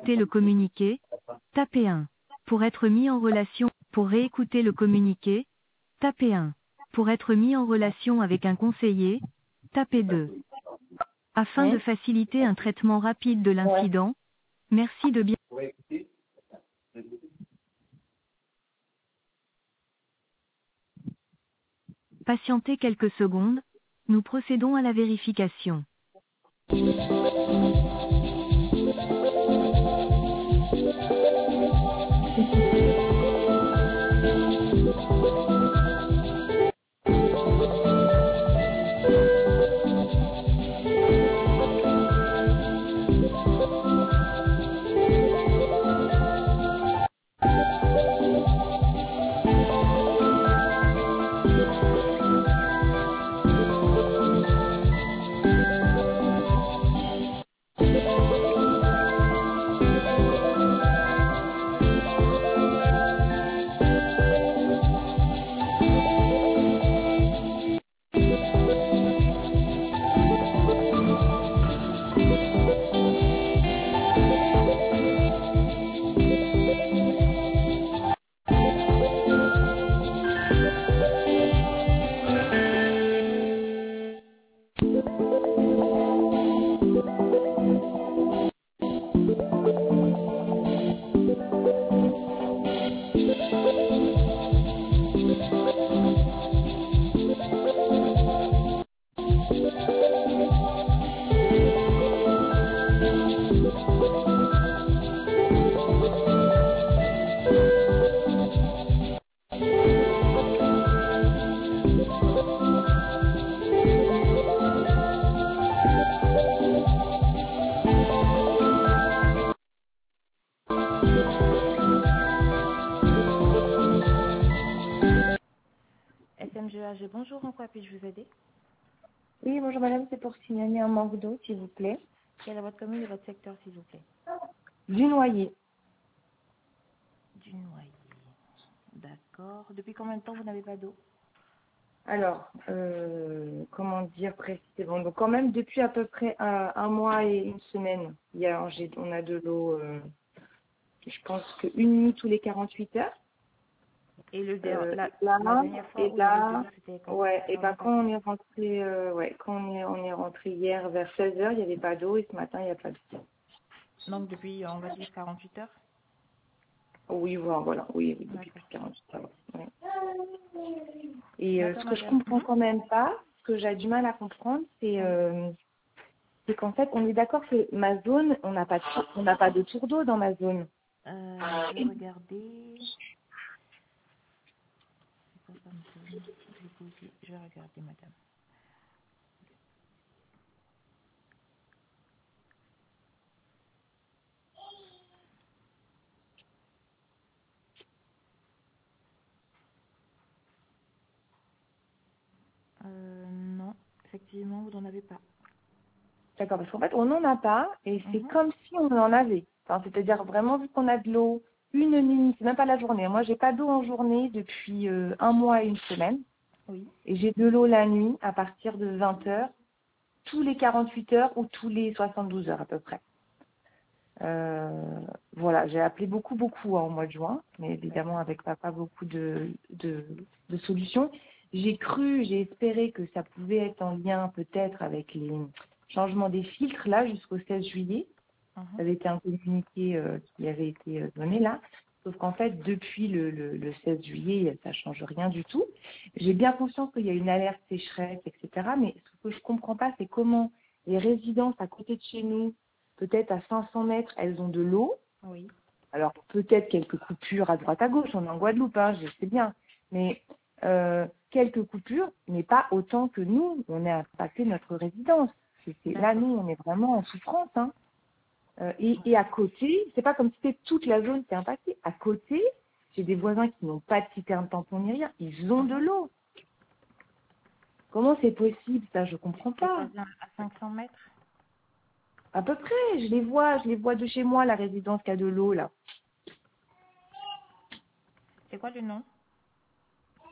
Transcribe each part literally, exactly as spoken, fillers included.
réécouter le communiqué, tapez un. Pour être mis en relation, pour réécouter le communiqué, tapez un. Pour être mis en relation avec un conseiller, tapez deux. Afin de Hein? faciliter un traitement rapide de Ouais. l'incident, merci de bien patienter quelques secondes. Nous procédons à la vérification. S M G A G, bonjour, en quoi puis-je vous aider? Oui, bonjour madame, c'est pour signaler un manque d'eau, s'il vous plaît. Quelle est votre commune et votre secteur, s'il vous plaît? Du noyer. Du Noyer. D'accord. Depuis combien de temps vous n'avez pas d'eau? Alors, euh, comment dire précisément? Donc quand même depuis à peu près un, un mois et une semaine, il y a, j'ai- on a de l'eau, euh, je pense qu'une nuit tous les quarante-huit heures. Et le der- Euh, la, et là, la dernière fois et où il y avait de là, l'eau, c'était quand? ouais, C'était et en ben temps. quand on est rentré, euh, ouais, quand on est, on est rentré hier vers seize heures, il n'y avait pas d'eau et ce matin il n'y a pas d'eau. Donc depuis, on va dire, quarante-huit heures? Oui, voilà, voilà, oui, oui, depuis plus D'accord. de quarante-huit heures. Ouais. Et euh, ce D'accord, que je madame. comprends Mhm. quand même pas, ce que j'ai du mal à comprendre, c'est Oui. euh, c'est qu'en fait, on est d'accord que ma zone, on n'a pas de, tour- on n'a pas de tour d'eau dans ma zone. Euh, je vais regarder. C'est quoi comme zone? Je vais poser- je vais regarder, madame. Euh, non, effectivement, vous n'en avez pas. D'accord, parce qu'en fait, on n'en a pas et c'est Mhm. comme si on en avait. Enfin, c'est-à-dire vraiment vu qu'on a de l'eau une nuit, c'est même pas la journée. Moi, j'ai pas d'eau en journée depuis euh, un mois et une semaine Oui. et j'ai de l'eau la nuit à partir de vingt heures, tous les quarante-huit heures ou tous les soixante-douze heures à peu près. Euh, voilà, j'ai appelé beaucoup, beaucoup hein, au mois de juin, mais évidemment D'accord. avec papa beaucoup de, de, de solutions. J'ai cru, j'ai espéré que ça pouvait être en lien peut-être avec les changements des filtres là jusqu'au seize juillet. Mhm. Ça avait été un communiqué euh, qui avait été euh, donné là. Sauf qu'en fait, depuis le, le, le seize juillet, ça change rien du tout. J'ai bien conscience qu'il y a une alerte sécheresse, et cetera. Mais ce que je comprends pas, c'est comment les résidences à côté de chez nous, peut-être à cinq cents mètres, elles ont de l'eau. Oui. Alors peut-être quelques coupures à droite à gauche, on est en Guadeloupe, hein, je sais bien. Mais euh, quelques coupures, mais pas autant que nous, on a impacté notre résidence. C'est- c'est- là, D'accord. nous, on est vraiment en souffrance. Hein. Euh, et, et à côté, c'est pas comme si c'était toute la zone qui est impactée. À côté, j'ai des voisins qui n'ont pas de citerne tampon ni rien. Ils ont de Mhm. l'eau. Comment c'est possible ça? Je comprends Les pas. voisins à cinq cents mètres? À peu près, je les vois, je les vois de chez moi, la résidence qui a de l'eau là. C'est quoi le nom?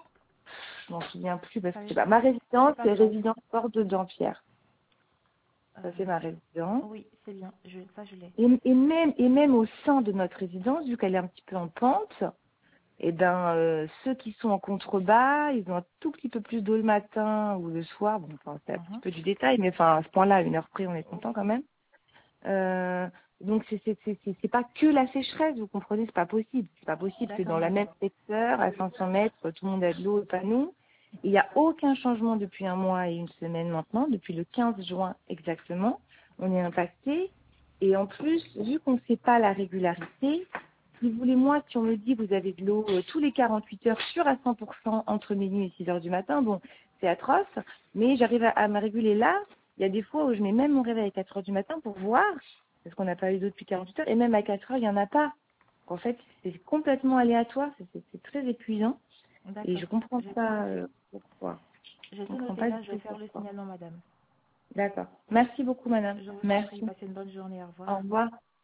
Je m'en souviens plus parce que Savez- c'est pas ma C'est résidence, pas c'est grave. résidence Porte de Dampierre. Ça, c'est ma résidence. Oui, c'est bien. Je, ça, je l'ai. Et, et, même, et même au sein de notre résidence, vu qu'elle est un petit peu en pente, eh ben, euh, ceux qui sont en contrebas, ils ont un tout petit peu plus d'eau le matin ou le soir. Bon, enfin, c'est un petit Mhm. peu du détail, mais enfin, à ce point-là, à une heure près, on est content quand même. Euh, donc, c'est c'est c'est c'est- c'est pas que la sécheresse, vous comprenez, c'est pas possible. C'est pas possible que D'accord, dans la madame. même secteur, à cinq cents mètres, tout le monde a de l'eau et pas nous. Il n'y a aucun changement depuis un mois et une semaine maintenant, depuis le quinze juin exactement. On est impacté. Et en plus, vu qu'on ne sait pas la régularité, si vous voulez, moi, si on me dit que vous avez de l'eau euh, tous les quarante-huit heures, sûr à cent pour cent entre minuit et six heures du matin, bon, c'est atroce, mais j'arrive à, à me réguler là. Il y a des fois où je mets même mon réveil à quatre heures du matin pour voir, parce qu'on n'a pas eu d'eau depuis quarante-huit heures, et même à quatre heures, il n'y en a pas. En fait, c'est complètement aléatoire, c'est c'est- c'est très épuisant, et D'accord. je comprends J'ai tout pas noté. euh, pourquoi. J'ai Je tout comprends noté pas du là. Je vais tout faire le pourquoi. signalement, madame. D'accord. Merci beaucoup, madame. Je vous en prie. Merci. Passez une bonne journée. Au Au revoir. revoir.